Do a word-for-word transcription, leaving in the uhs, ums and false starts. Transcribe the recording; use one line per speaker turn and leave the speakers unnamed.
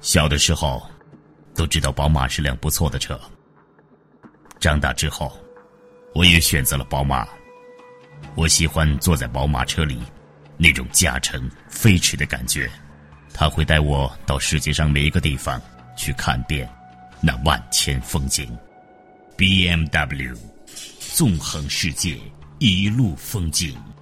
小的时候都知道宝马是辆不错的车，长大之后我也选择了宝马。我喜欢坐在宝马车里那种驾乘飞驰的感觉，它会带我到世界上每一个地方去看遍那万千风景。 B M W 纵横世界，一路风景。